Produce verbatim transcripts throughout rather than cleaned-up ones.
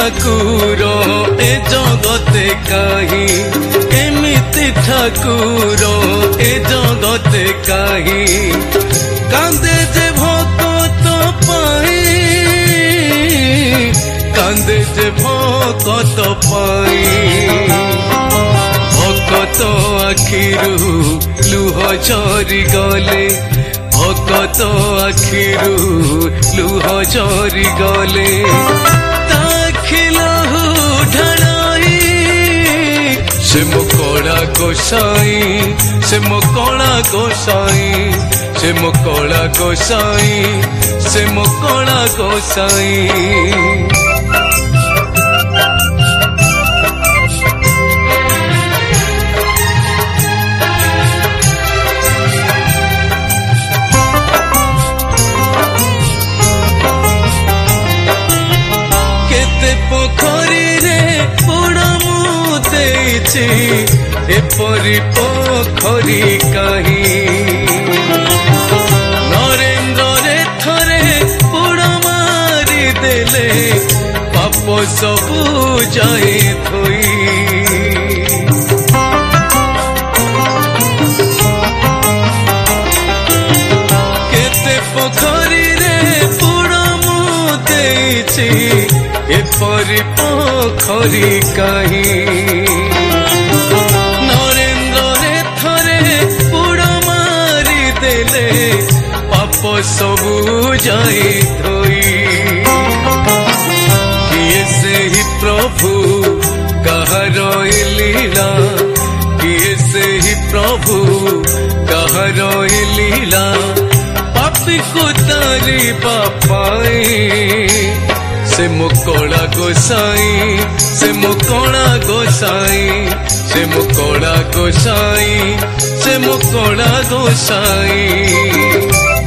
ठाकुर ए जगते काहे एमिति ठाकुर ए जगते काहे कांदे जे भक्त पाई कांदे जे भक्त पाई भक्त आखिरु लुह झरी गले भक्त आखिरु लुह झरी गले ताखिलहु ढाई से मो कला गोसाई से मो कला गोसाई से मो कला गोसाई से मो कला गोसाई एपरी पोखरी कहीं नरेंद्र रे थरे बुड़ा मारी देले पाप सबू जाए थोई केते पोखरी रे बुड़ा मुते एपरी पोखरी कहीं पाप सबू जाए धोई किए से ही प्रभु कहर लीला किए से ही प्रभु कहर लीला पापी को तारी बापाई से मुकोड़ा गोसाई से मुकोड़ा गोसाई से मुकोड़ा गोसाई से मुकोड़ा गोसाई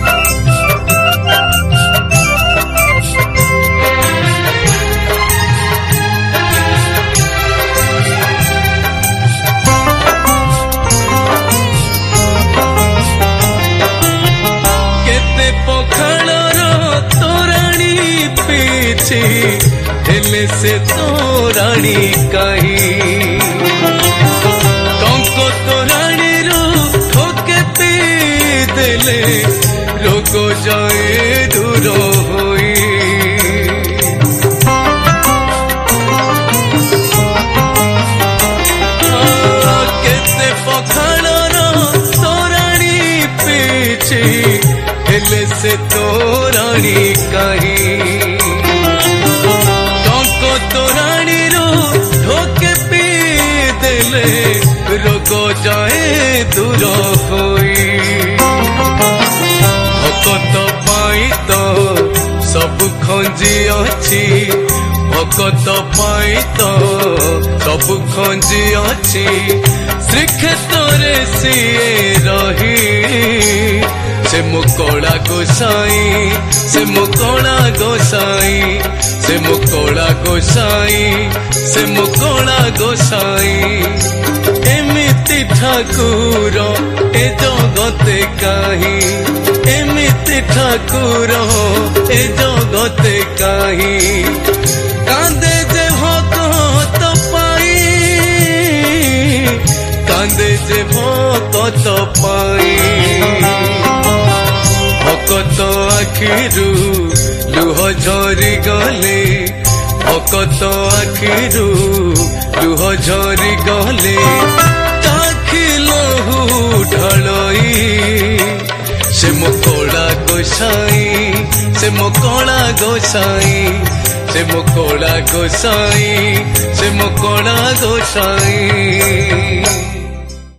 हेले से तोराणी कहीं कंको तोराणी रो ठोके पी देले रोग जाए दूर होई केते पखाणर तोराणी पीछे हेले से तोराणी कहीं रोग जाए दूर होई भक्त पाई तो सब खंजी अच्छी भक्त पाई तो सब खंजी अच्छी श्रीक्षेत्र सीए रही से मुकोड़ा गोसाई से मुकोड़ा गोसाई से मुकोड़ा गोसाई से मुकोड़ा गोसाई एमिति ठाकुर ए जगते काहे एमिति ठाकुर ए जगते काहे कांदे जे भक्त पाई कांदे जे भक्त पाई भक्त आखिरु लुह झरी गले भक्त आखिरु लुह झरी गले ताखिलहु ढाई से मुकोड़ा गोसाई से मुकोड़ा गोसाई से मुकोड़ा गोसाई से मुकोड़ा गोसाई।